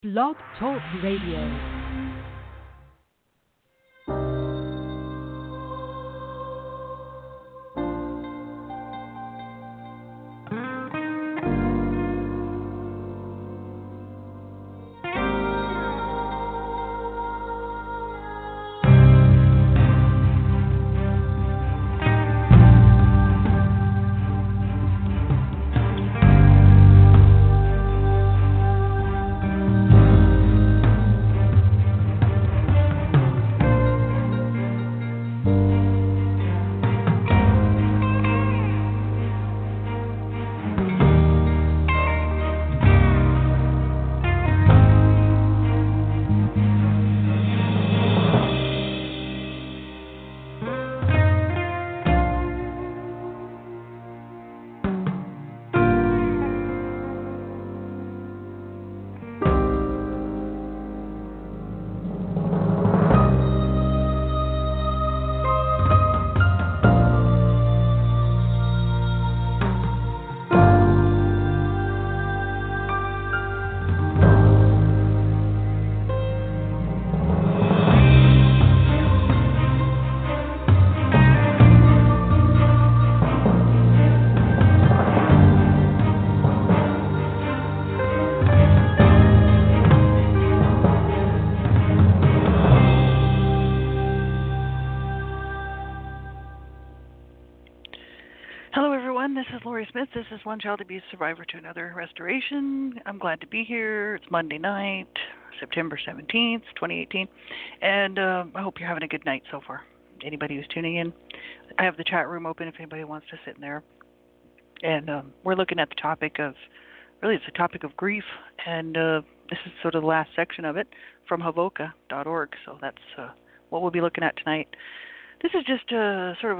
Blog Talk Radio. This is Lori Smith. This is One Child Abuse Survivor to Another Restoration. I'm glad to be here. It's Monday night, September 17th, 2018, and I hope you're having a good night so far. Anybody who's tuning in, I have the chat room open if anybody wants to sit in there. And we're looking at the topic of, really it's the topic of grief, and this is sort of the last section of it from Havoca.org, so that's what we'll be looking at tonight. This is just sort of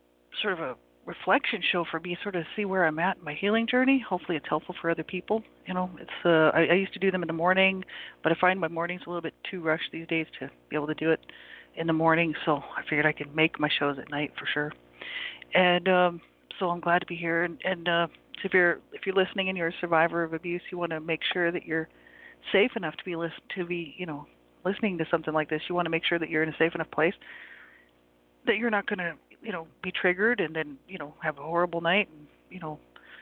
a reflection show for me, sort of see where I'm at in my healing journey. Hopefully it's helpful for other people. You know, it's I used to do them in the morning, but I find my morning's a little bit too rushed these days to be able to do it in the morning, so I figured I could make my shows at night for sure. And so I'm glad to be here. And so if you're listening and you're a survivor of abuse, you want to make sure that you're safe enough to be listening to something like this. You want to make sure that you're in a safe enough place that you're not going to be triggered and then, have a horrible night and,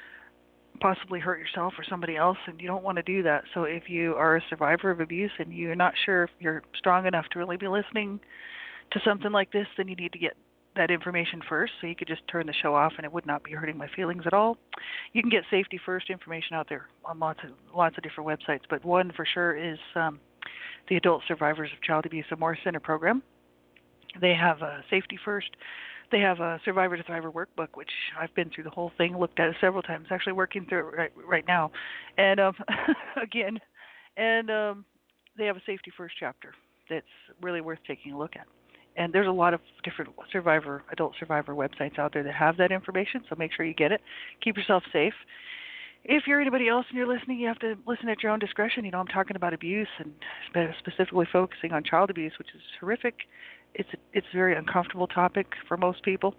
possibly hurt yourself or somebody else, and you don't want to do that. So if you are a survivor of abuse and you're not sure if you're strong enough to really be listening to something like this, then you need to get that information first. So you could just turn the show off and it would not be hurting my feelings at all. You can get safety first information out there on lots of different websites, but one for sure is the Adult Survivors of Child Abuse and More Center program. They have safety first. They have a Survivor to Thriver workbook, which I've been through the whole thing, looked at it several times, actually working through it right now. And again, and they have a safety first chapter that's really worth taking a look at. And there's a lot of different adult survivor websites out there that have that information, so make sure you get it. Keep yourself safe. If you're anybody else and you're listening, you have to listen at your own discretion. I'm talking about abuse and specifically focusing on child abuse, which is horrific. It's a very uncomfortable topic for most people.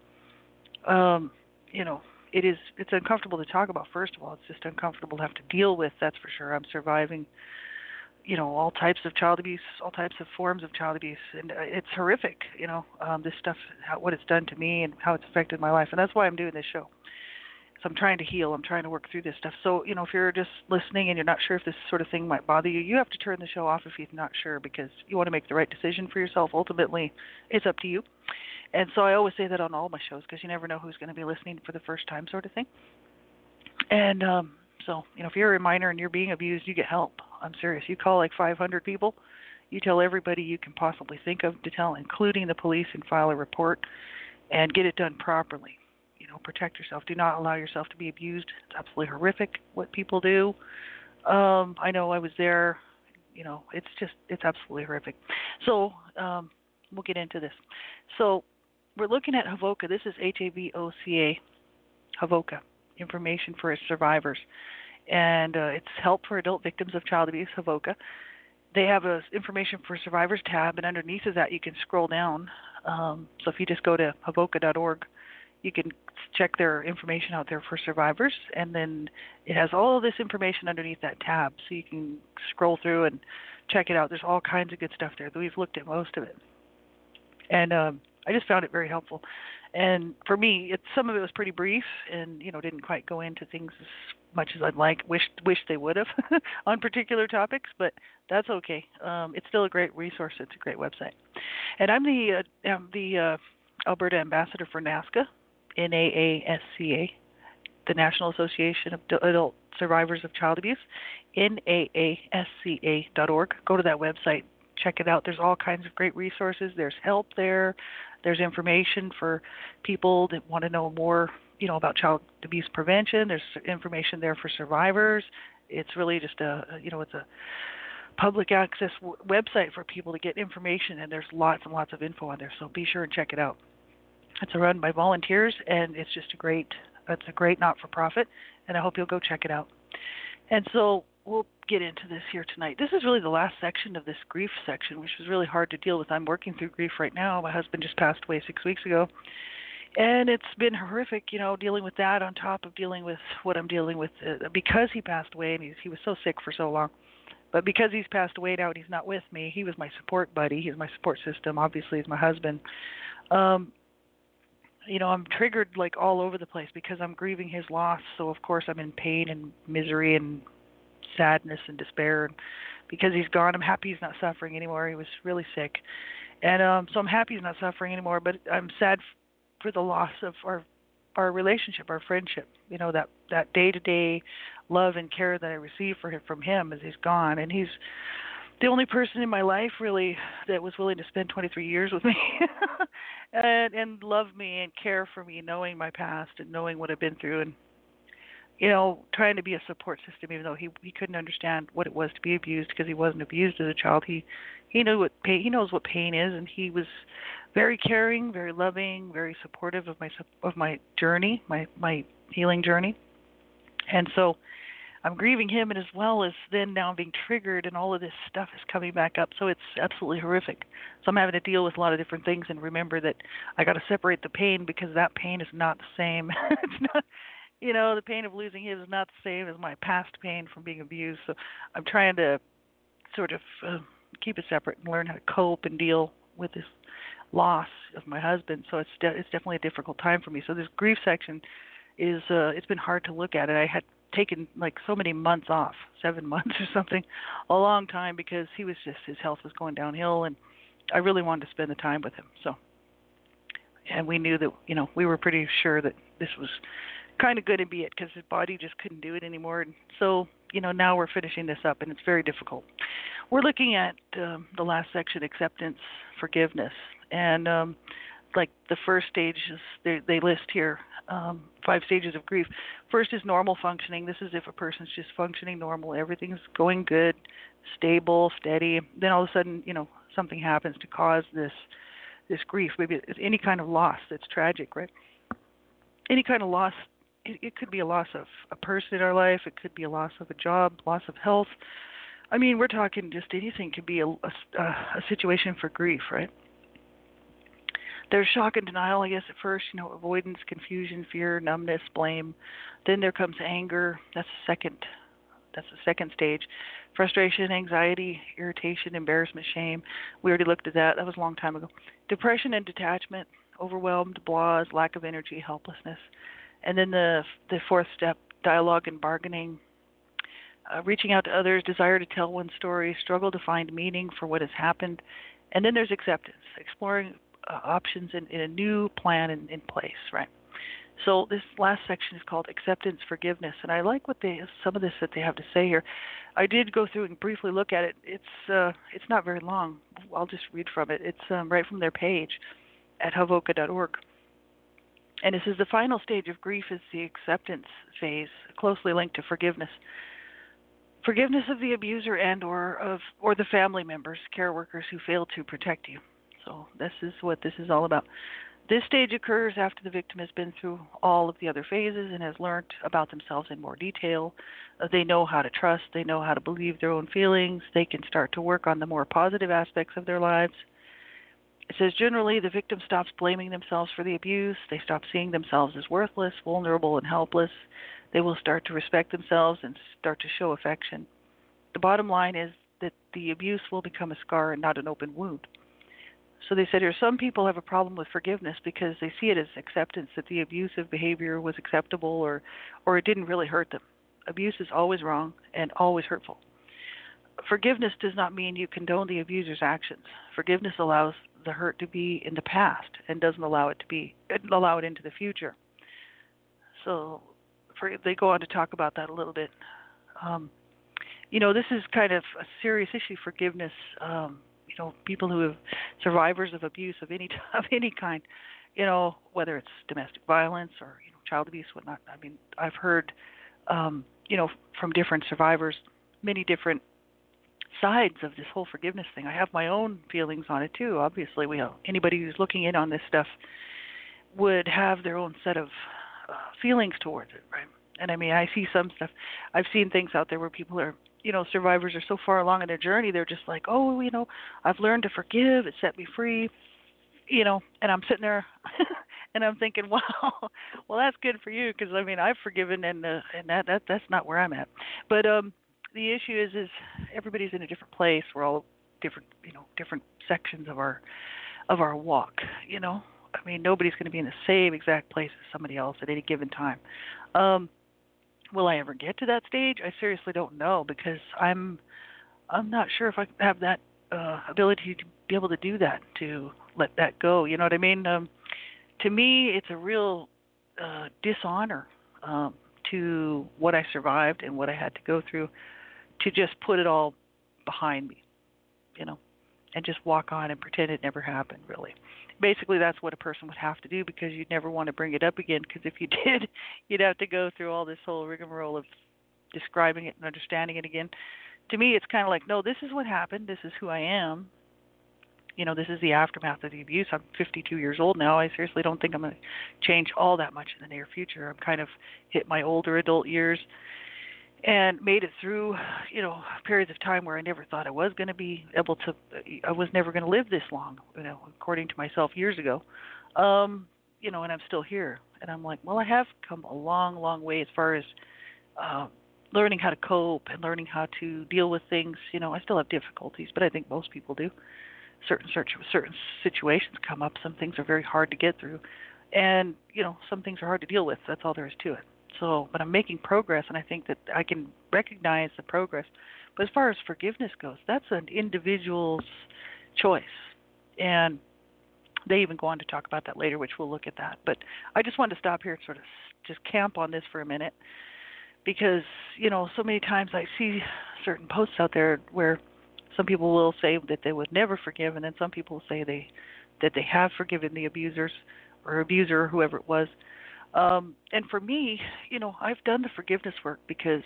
It's uncomfortable to talk about, first of all. It's just uncomfortable to have to deal with, that's for sure. I'm surviving, all types of child abuse, all types of forms of child abuse, and it's horrific, this stuff, what it's done to me and how it's affected my life, and that's why I'm doing this show. So I'm trying to heal. I'm trying to work through this stuff. So, if you're just listening and you're not sure if this sort of thing might bother you, you have to turn the show off if you're not sure, because you want to make the right decision for yourself. Ultimately, it's up to you. And so I always say that on all my shows, because you never know who's going to be listening for the first time, sort of thing. And so, if you're a minor and you're being abused, you get help. I'm serious. You call like 500 people. You tell everybody you can possibly think of to tell, including the police, and file a report and get it done properly. Protect yourself. Do not allow yourself to be abused. It's absolutely horrific what people do. I know I was there. It's absolutely horrific. So we'll get into this. So we're looking at Havoca. This is Havoca, Havoca, information for survivors. And it's help for adult victims of child abuse, Havoca. They have a information for survivors tab, and underneath of that you can scroll down. So if you just go to Havoca.org, You can check their information out there for survivors, and then it has all of this information underneath that tab, so you can scroll through and check it out. There's all kinds of good stuff there. We've looked at most of it, and I just found it very helpful. And for me, some of it was pretty brief, and didn't quite go into things as much as I'd wish they would have on particular topics, but that's okay. It's still a great resource. It's a great website. And I'm the Alberta ambassador for NAASCA, NAASCA, the National Association of Adult Survivors of Child Abuse, NAASCA.org. Go to that website, check it out. There's all kinds of great resources. There's help there. There's information for people that want to know more, about child abuse prevention. There's information there for survivors. It's really just it's a public access website for people to get information, and there's lots and lots of info on there. So be sure and check it out. It's run by volunteers, and it's a great not-for-profit, and I hope you'll go check it out. And so we'll get into this here tonight. This is really the last section of this grief section, which is really hard to deal with. I'm working through grief right now. My husband just passed away 6 weeks ago, and it's been horrific, dealing with that on top of dealing with what I'm dealing with because he passed away, and he was so sick for so long. But because he's passed away now and he's not with me, he was my support buddy. He's my support system. Obviously, he's my husband. I'm triggered like all over the place because I'm grieving his loss. So, of course, I'm in pain and misery and sadness and despair. And because he's gone, I'm happy he's not suffering anymore. He was really sick. And so I'm happy he's not suffering anymore, but I'm sad for the loss of our relationship, our friendship. That day-to-day love and care that I receive from him as he's gone. And he's the only person in my life really that was willing to spend 23 years with me and love me and care for me, knowing my past and knowing what I've been through, and trying to be a support system, even though he couldn't understand what it was to be abused because he wasn't abused as a child. He knew what pain, he knows what pain is, and he was very caring, very loving, very supportive of my journey, my healing journey. And so I'm grieving him, and as well as then now I'm being triggered, and all of this stuff is coming back up. So it's absolutely horrific. So I'm having to deal with a lot of different things and remember that I got to separate the pain because that pain is not the same. It's not, the pain of losing him is not the same as my past pain from being abused. So I'm trying to sort of keep it separate and learn how to cope and deal with this loss of my husband. So it's definitely a difficult time for me. So this grief section is it's been hard to look at. I had taken like so many months off, 7 months or something, a long time, because his health was going downhill, and I really wanted to spend the time with him. So, and we knew that, we were pretty sure that this was kind of going to be it because his body just couldn't do it anymore. And so, now we're finishing this up, and it's very difficult. We're looking at the last section, acceptance, forgiveness, and like the first stage is they list here 5 stages of grief. First is normal functioning. This is if a person's just functioning normal, everything's going good, stable, steady. Then all of a sudden, something happens to cause this grief. Maybe it's any kind of loss that's tragic, right? Any kind of loss. It could be a loss of a person in our life. It could be a loss of a job, loss of health. I mean, we're talking just anything could be a situation for grief, right? There's shock and denial, I guess, at first, avoidance, confusion, fear, numbness, blame. Then there comes anger. That's the second stage. Frustration, anxiety, irritation, embarrassment, shame. We already looked at that. That was a long time ago. Depression and detachment, overwhelmed, blahs, lack of energy, helplessness. And then the fourth step, dialogue and bargaining, reaching out to others, desire to tell one's story, struggle to find meaning for what has happened. And then there's acceptance, exploring options in a new plan in place, right? So this last section is called acceptance, forgiveness, and I like some of this that they have to say here. I did go through and briefly look at it. It's not very long. I'll just read from it. It's right from their page at havoca.org. And this is the final stage of grief is the acceptance phase, closely linked to forgiveness. Forgiveness of the abuser and or the family members, care workers who failed to protect you. So this is what this is all about. This stage occurs after the victim has been through all of the other phases and has learned about themselves in more detail. They know how to trust. They know how to believe their own feelings. They can start to work on the more positive aspects of their lives. It says generally the victim stops blaming themselves for the abuse. They stop seeing themselves as worthless, vulnerable, and helpless. They will start to respect themselves and start to show affection. The bottom line is that the abuse will become a scar and not an open wound. So they said here some people have a problem with forgiveness because they see it as acceptance that the abusive behavior was acceptable or it didn't really hurt them. Abuse is always wrong and always hurtful. Forgiveness does not mean you condone the abuser's actions. Forgiveness allows the hurt to be in the past and doesn't allow it into the future. So they go on to talk about that a little bit. This is kind of a serious issue, forgiveness. People who have survivors of abuse of any kind, whether it's domestic violence or child abuse, whatnot. I mean, I've heard, from different survivors, many different sides of this whole forgiveness thing. I have my own feelings on it too. Obviously, anybody who's looking in on this stuff would have their own set of feelings towards it, right? And I mean, I see some stuff. I've seen things out there where people are, survivors are so far along in their journey, they're just like, oh, I've learned to forgive. It set me free, and I'm sitting there and I'm thinking, wow, well, that's good for you because, I mean, I've forgiven and that's not where I'm at. But the issue is everybody's in a different place. We're all different, different sections of our walk, I mean, nobody's going to be in the same exact place as somebody else at any given time. Will I ever get to that stage? I seriously don't know because I'm not sure if I have that ability to be able to do that, to let that go. You know what I mean? To me, it's a real dishonor to what I survived and what I had to go through to just put it all behind me, and just walk on and pretend it never happened, really. Basically, that's what a person would have to do because you'd never want to bring it up again because if you did, you'd have to go through all this whole rigmarole of describing it and understanding it again. To me, it's kind of like, no, this is what happened. This is who I am. This is the aftermath of the abuse. I'm 52 years old now. I seriously don't think I'm going to change all that much in the near future. I'm kind of hit my older adult years and made it through, periods of time where I never thought I was going to be able to, I was never going to live this long, according to myself years ago, and I'm still here. And I'm like, well, I have come a long, long way as far as learning how to cope and learning how to deal with things. I still have difficulties, but I think most people do. Certain situations come up. Some things are very hard to get through. And, some things are hard to deal with. That's all there is to it. So, but I'm making progress, and I think that I can recognize the progress. But as far as forgiveness goes, that's an individual's choice. And they even go on to talk about that later, which we'll look at that. But I just wanted to stop here and sort of just camp on this for a minute because, so many times I see certain posts out there where some people will say that they would never forgive, and then some people say that they have forgiven the abusers or abuser or whoever it was. And for me, I've done the forgiveness work because,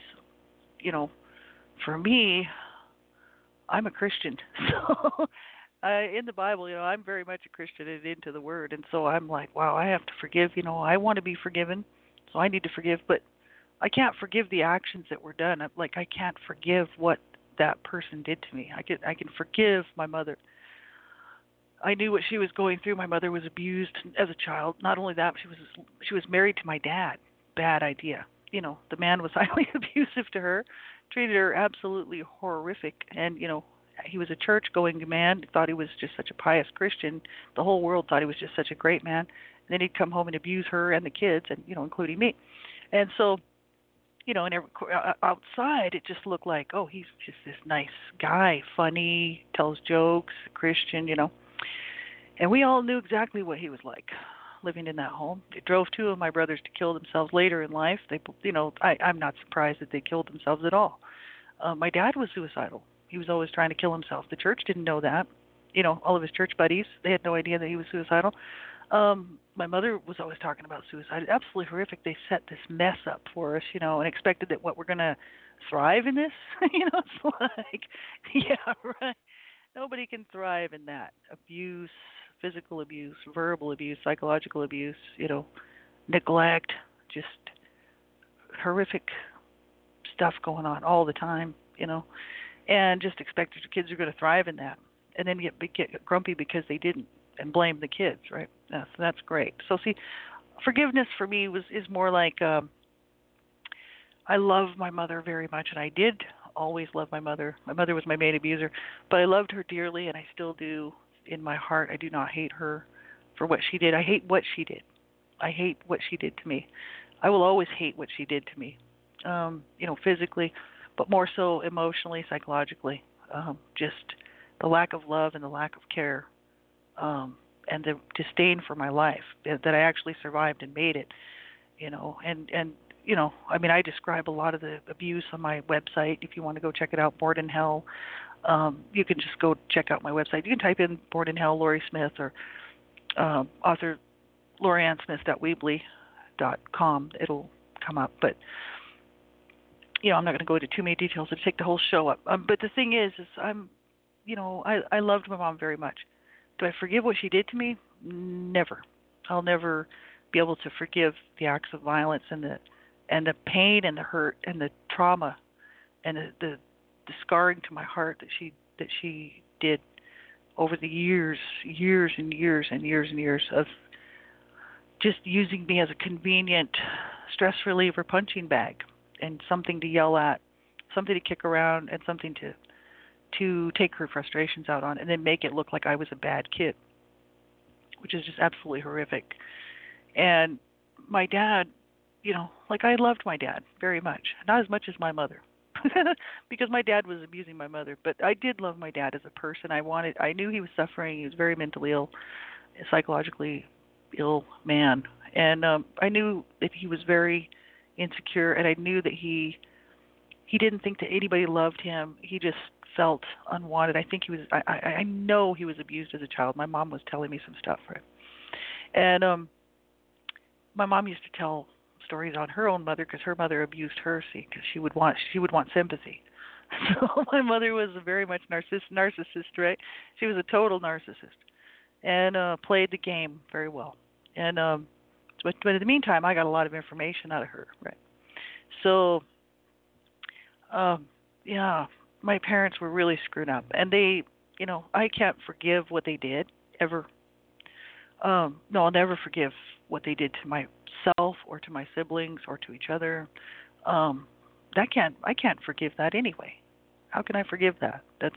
for me, I'm a Christian. So in the Bible, I'm very much a Christian and into the Word. And so I'm like, wow, I have to forgive. I want to be forgiven, so I need to forgive. But I can't forgive the actions that were done. I can't forgive what that person did to me. I can forgive my mother. I knew what she was going through. My mother was abused as a child. Not only that, she was married to my dad. Bad idea. The man was highly abusive to her, treated her absolutely horrific. And, he was a church-going man, thought he was just such a pious Christian. The whole world thought he was just such a great man. And then he'd come home and abuse her and the kids, and, including me. And so, and outside it just looked like, oh, he's just this nice guy, funny, tells jokes, Christian, And we all knew exactly what he was like living in that home. It drove two of my brothers to kill themselves later in life. I'm not surprised that they killed themselves at all. My dad was suicidal. He was always trying to kill himself. The church didn't know that. All of his church buddies, they had no idea that he was suicidal. My mother was always talking about suicide. Absolutely horrific. They set this mess up for us, and expected that we're going to thrive in this. It's like, yeah, right. Nobody can thrive in that. Abuse, physical abuse, verbal abuse, psychological abuse, neglect, just horrific stuff going on all the time, and just expect that your kids are going to thrive in that. And then get grumpy because they didn't. and blame the kids, right? That's great. So see, forgiveness for me is more like I love my mother very much, and I did always love my mother. My mother was my main abuser, but I loved her dearly, and I still do in my heart. I do not hate her for what she did. I hate what she did. I hate what she did to me. I will always hate what she did to me, physically, but more so emotionally, psychologically. Just the lack of love and the lack of care, and the disdain for my life that I actually survived and made it. I describe a lot of the abuse on my website. If you want to go check it out, Born in Hell. You can just go check out my website. You can type in Born in Hell, Lori Smith, or author LoriAnnSmith.weebly.com. It'll come up. But I'm not going to go into too many details. It'll take the whole show up. But the thing is I loved my mom very much. Do I forgive what she did to me? Never. I'll never be able to forgive the acts of violence and the pain and the hurt and the trauma and the scarring to my heart that she did over the years and years of just using me as a convenient stress reliever punching bag and something to yell at, something to kick around, and something to take her frustrations out on, and then make it look like I was a bad kid, which is just absolutely horrific. And my dad, I loved my dad very much, not as much as my mother, because my dad was abusing my mother. But I did love my dad as a person. I knew he was suffering. He was very mentally ill, psychologically ill man, and I knew that he was very insecure, and I knew that he didn't think that anybody loved him. He just felt unwanted. I think he was. I know he was abused as a child. My mom was telling me some stuff, right? And my mom used to tell stories on her own mother because her mother abused her. See, because she would want sympathy. So my mother was very much narcissist, right? She was a total narcissist, and played the game very well. And but in the meantime, I got a lot of information out of her, right? So, my parents were really screwed up, and they, I can't forgive what they did ever. No, I'll never forgive what they did to myself or to my siblings or to each other. I can't forgive that anyway. How can I forgive that? That's,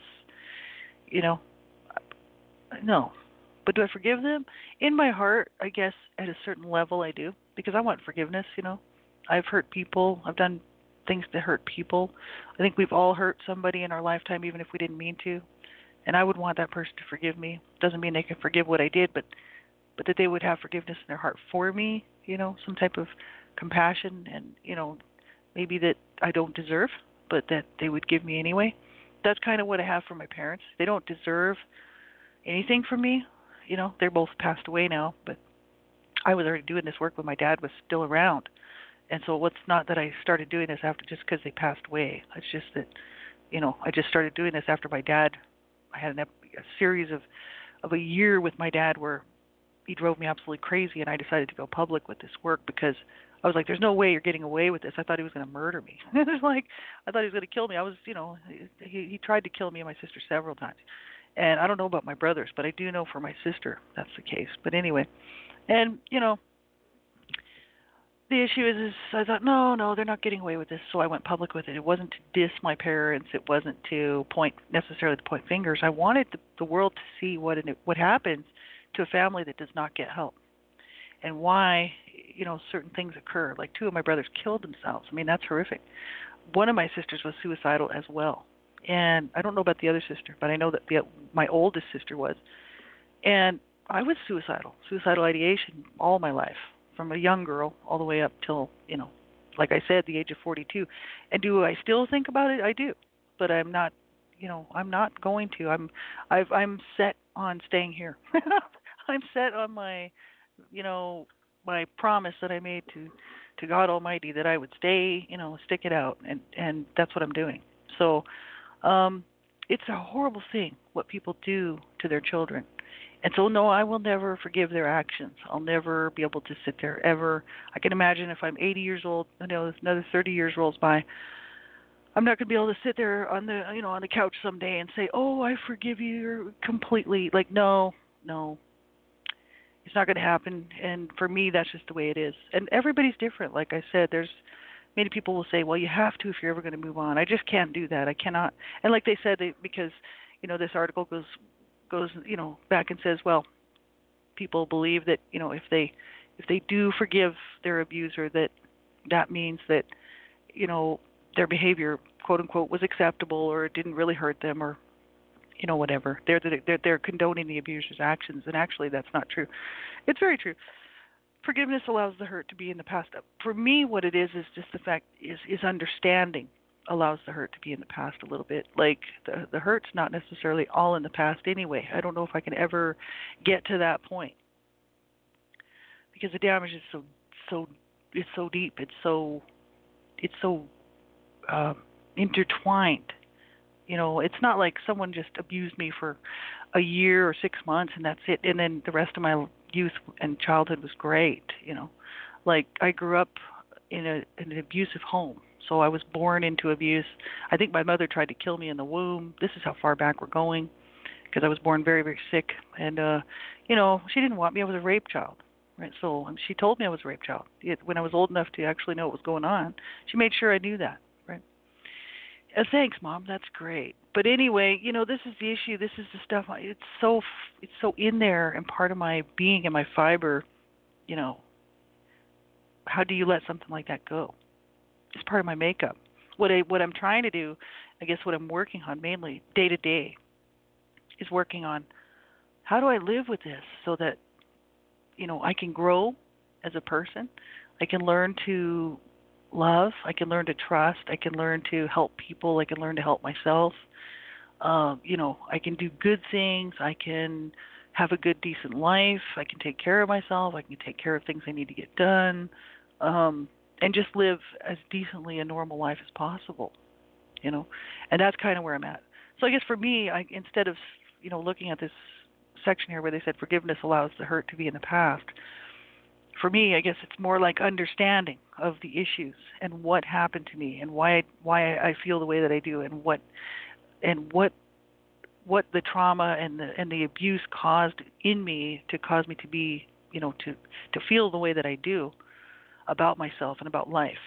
no. But do I forgive them? In my heart, I guess at a certain level I do, because I want forgiveness, I've hurt people. I've done things to hurt people. I think we've all hurt somebody in our lifetime, even if we didn't mean to. And I would want that person to forgive me. Doesn't mean they can forgive what I did, but that they would have forgiveness in their heart for me, some type of compassion, and, maybe that I don't deserve, but that they would give me anyway. That's kind of what I have for my parents. They don't deserve anything from me. They're both passed away now, but I was already doing this work when my dad was still around. And so it's not that I started doing this after just because they passed away. It's just that, I just started doing this after my dad. I had a series of a year with my dad where he drove me absolutely crazy, and I decided to go public with this work because I was like, there's no way you're getting away with this. I thought he was going to murder me. It was like, I thought he was going to kill me. I was, he tried to kill me and my sister several times. And I don't know about my brothers, but I do know for my sister that's the case. But anyway, and, the issue is I thought, no, they're not getting away with this, so I went public with it. It wasn't to diss my parents. It wasn't to point fingers. I wanted the world to see what happens to a family that does not get help, and why, certain things occur. Like 2 of my brothers killed themselves. I mean, that's horrific. One of my sisters was suicidal as well, and I don't know about the other sister, but I know that my oldest sister was, and I was suicidal ideation all my life, from a young girl all the way up till, like I said, the age of 42. And do I still think about it? I do, but I'm not, I'm not going to. I'm set on staying here. I'm set on my, my promise that I made to God Almighty that I would stay, stick it out, and that's what I'm doing. So, it's a horrible thing what people do to their children. And so, no, I will never forgive their actions. I'll never be able to sit there ever. I can imagine if I'm 80 years old, another 30 years rolls by, I'm not going to be able to sit there on the, on the couch someday and say, "Oh, I forgive you completely." Like, no. It's not going to happen. And for me, that's just the way it is. And everybody's different. Like I said, there's many people will say, well, you have to if you're ever going to move on. I just can't do that. I cannot. And like they said, because this article goes back and says, well, people believe that if they do forgive their abuser, that means that their behavior, quote unquote, was acceptable, or it didn't really hurt them, or whatever. They're condoning the abuser's actions, and actually that's not true. It's very true. Forgiveness allows the hurt to be in the past. For me, what it is just the fact is understanding allows the hurt to be in the past a little bit. Like the hurt's not necessarily all in the past anyway. I don't know if I can ever get to that point, because the damage is it's so deep. It's so intertwined. It's not like someone just abused me for a year or 6 months and that's it, and then the rest of my youth and childhood was great. Like I grew up in an abusive home, so I was born into abuse. I think my mother tried to kill me in the womb. This is how far back we're going, because I was born very, very sick, and she didn't want me. I was a rape child, right? So she told me I was a rape child. When I was old enough to actually know what was going on, she made sure I knew that. Thanks, Mom. That's great. But anyway, this is the issue. This is the stuff. It's so in there and part of my being and my fiber. How do you let something like that go? It's part of my makeup. What I'm trying to do, I guess, what I'm working on mainly day to day, is working on how do I live with this so that I can grow as a person. I can learn to love. I can learn to trust. I can learn to help people. I can learn to help myself. I can do good things. I can have a good, decent life. I can take care of myself. I can take care of things I need to get done, and just live as decently a normal life as possible. And that's kind of where I'm at. So I guess for me, instead of looking at this section here where they said forgiveness allows the hurt to be in the past, for me, I guess it's more like understanding of the issues and what happened to me and why I feel the way that I do, and what the trauma and the abuse caused in me to cause me to be, to feel the way that I do about myself and about life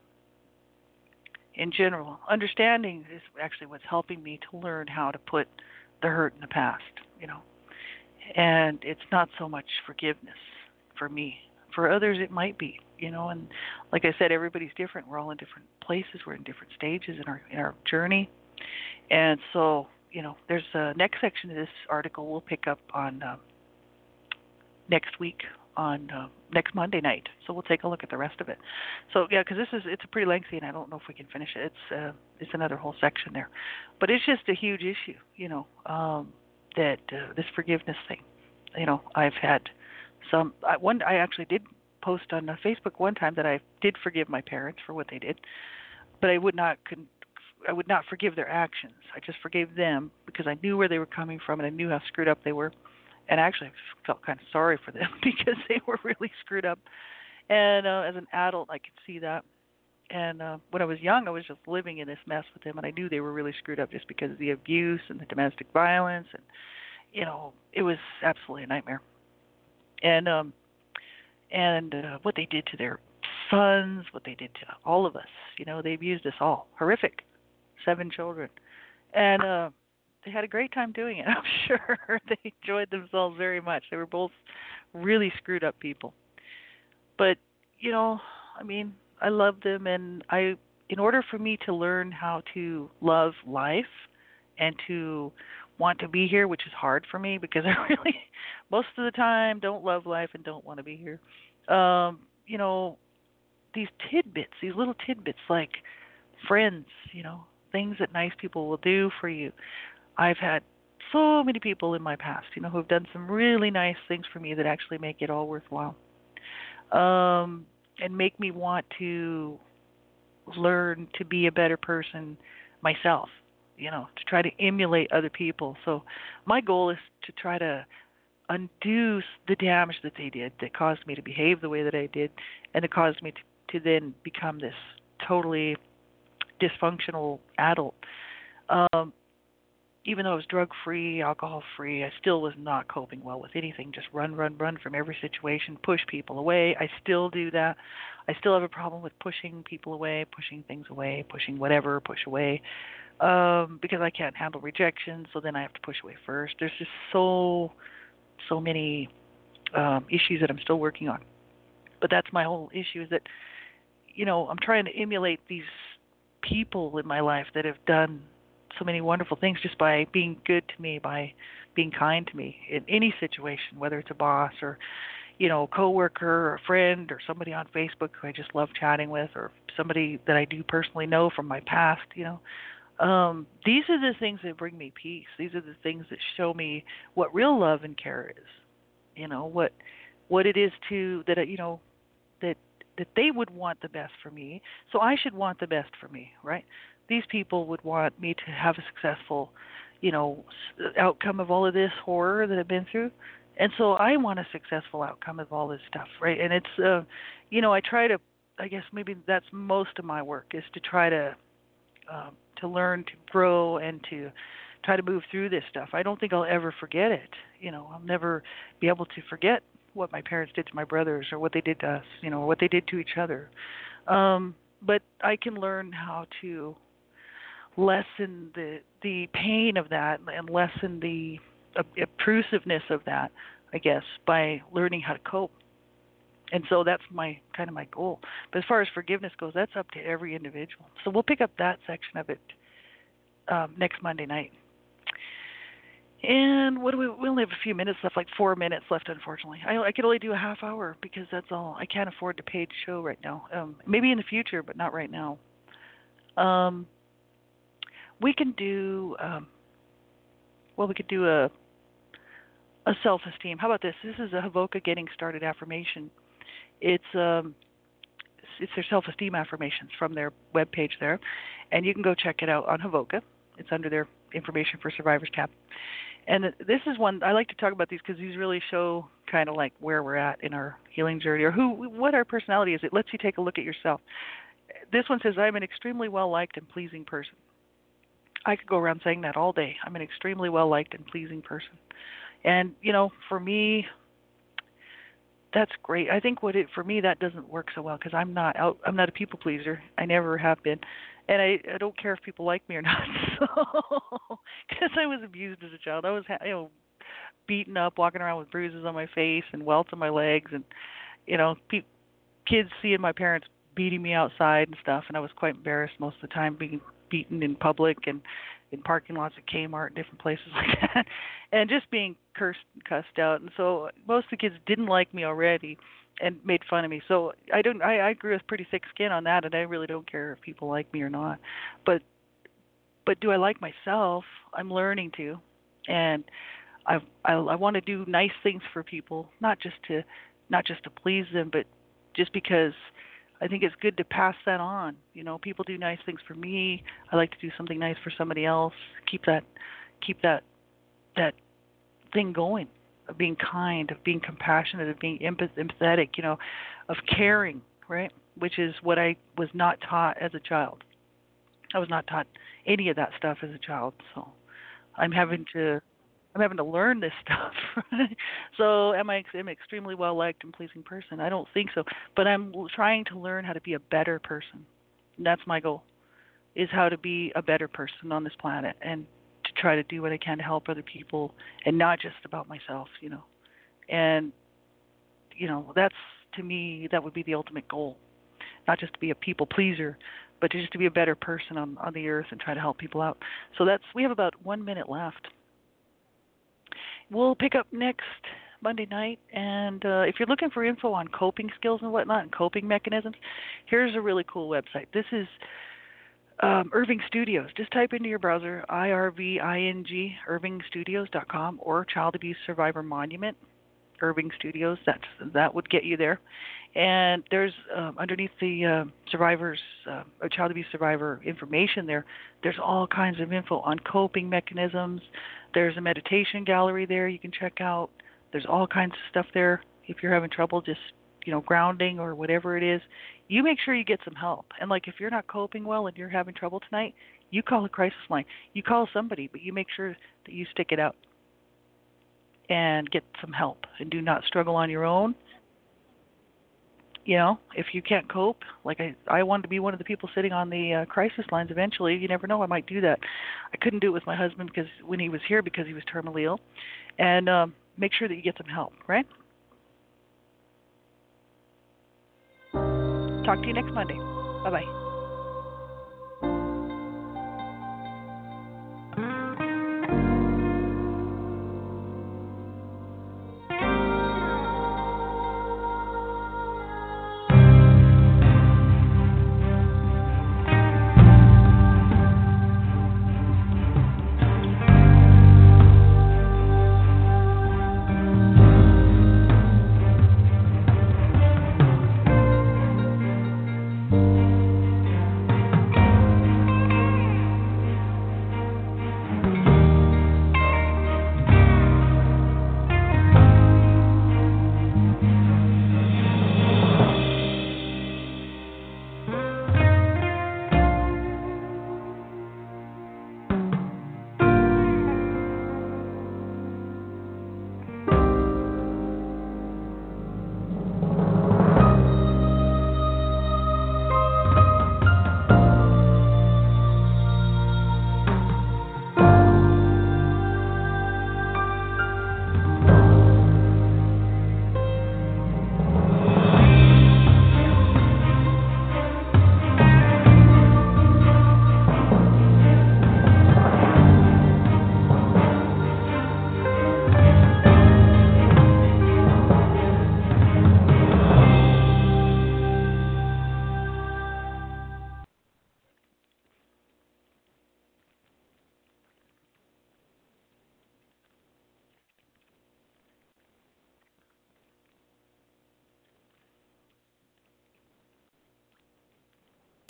in general. Understanding is actually what's helping me to learn how to put the hurt in the past, and it's not so much forgiveness for me. For others, it might be, and like I said, everybody's different. We're all in different places. We're in different stages in our journey. And so, there's a next section of this article we'll pick up on next week, on next Monday night. So we'll take a look at the rest of it. So yeah, because it's a pretty lengthy, and I don't know if we can finish it. It's another whole section there, but it's just a huge issue, that this forgiveness thing. I've had I actually did post on Facebook one time that I did forgive my parents for what they did, but I would not forgive their actions. I just forgave them because I knew where they were coming from, and I knew how screwed up they were. And actually, I felt kind of sorry for them because they were really screwed up. And as an adult, I could see that. And when I was young, I was just living in this mess with them, and I knew they were really screwed up just because of the abuse and the domestic violence, and it was absolutely a nightmare. And what they did to their sons, what they did to all of us, they abused us all. Horrific. 7 children. And they had a great time doing it, I'm sure. They enjoyed themselves very much. They were both really screwed up people. But, I love them, and in order for me to learn how to love life and to want to be here, which is hard for me because I really, most of the time, don't love life and don't want to be here. These tidbits, these little tidbits like friends, things that nice people will do for you. I've had so many people in my past, who have done some really nice things for me that actually make it all worthwhile, and make me want to learn to be a better person myself, to try to emulate other people. So my goal is to try to undo the damage that they did that caused me to behave the way that I did, and that caused me to then become this totally dysfunctional adult. even though I was drug-free, alcohol-free, I still was not coping well with anything. Just run, run, run from every situation, push people away. I still do that. I still have a problem with pushing people away, pushing things away, pushing whatever, push away, because I can't handle rejection. So then I have to push away first. There's just so many issues that I'm still working on. But that's my whole issue is that, I'm trying to emulate these people in my life that have done so many wonderful things just by being good to me, by being kind to me in any situation, whether it's a boss or, a coworker or a friend or somebody on Facebook who I just love chatting with, or somebody that I do personally know from my past, these are the things that bring me peace. These are the things that show me what real love and care is. What it is that they would want the best for me, so I should want the best for me, right? These people would want me to have a successful, outcome of all of this horror that I've been through, and so I want a successful outcome of all this stuff, right? And it's, I try to, I guess maybe that's most of my work is to try to learn, to grow, and to try to move through this stuff. I don't think I'll ever forget it. I'll never be able to forget what my parents did to my brothers or what they did to us, or what they did to each other. But I can learn how to lessen the pain of that and lessen the obtrusiveness of that, I guess, by learning how to cope. And so that's my goal. But as far as forgiveness goes, that's up to every individual. So we'll pick up that section of it next Monday night. And what do we only have a few minutes left, like 4 minutes left, unfortunately. I can only do a half hour because that's all. I can't afford to pay the show right now. Maybe in the future, but not right now. We can do, we could do a self-esteem. How about this? This is a Havoka Getting Started affirmation. It's their self-esteem affirmations from their webpage there, and you can go check it out on Havoka. It's under their Information for Survivors tab. And this is one I like to talk about these because these really show kind of like where we're at in our healing journey or what our personality is. It lets you take a look at yourself. This one says, I'm an extremely well-liked and pleasing person. I could go around saying that all day. I'm an extremely well-liked and pleasing person. And, for me, that's great. I think for me that doesn't work so well because I'm not a people pleaser. I never have been. And I don't care if people like me or not. So, because I was abused as a child, I was beaten up, walking around with bruises on my face and welts on my legs, and kids seeing my parents beating me outside and stuff, and I was quite embarrassed most of the time being beaten in public and in parking lots at Kmart and different places like that, and just being cursed and cussed out. And so most of the kids didn't like me already and made fun of me. So I grew with pretty thick skin on that, and I really don't care if people like me or not. But do I like myself? I'm learning to, and I want to do nice things for people, not just to please them, but just because I think it's good to pass that on. People do nice things for me. I like to do something nice for somebody else. Keep that thing going, of being kind, of being compassionate, of being empathetic, of caring, right? Which is what I was not taught as a child. I was not taught any of that stuff as a child, so I'm having to learn this stuff. So am I an extremely well-liked and pleasing person? I don't think so, but I'm trying to learn how to be a better person. And that's my goal, is how to be a better person on this planet and to try to do what I can to help other people and not just about myself, And, that's, to me, that would be the ultimate goal. Not just to be a people pleaser, but to just to be a better person on the earth and try to help people out. So we have about 1 minute left. We'll pick up next Monday night, and if you're looking for info on coping skills and whatnot and coping mechanisms, here's a really cool website. This is Irving Studios. Just type into your browser IRVING, irvingstudios.com, or Child Abuse Survivor Monument, Irving Studios. That would get you there. And there's underneath the survivors, child abuse survivor information there's all kinds of info on coping mechanisms. There's a meditation gallery there you can check out. There's all kinds of stuff there. If you're having trouble just, grounding or whatever it is, you make sure you get some help. And like if you're not coping well and you're having trouble tonight, You call a crisis line. You call somebody, but you make sure that you stick it out and get some help and do not struggle on your own. You know, if you can't cope, like I wanted to be one of the people sitting on the crisis lines eventually. You never know, I might do that. I couldn't do it with my husband because when he was here because he was terminally ill. And make sure that you get some help, right? Talk to you next Monday. Bye-bye.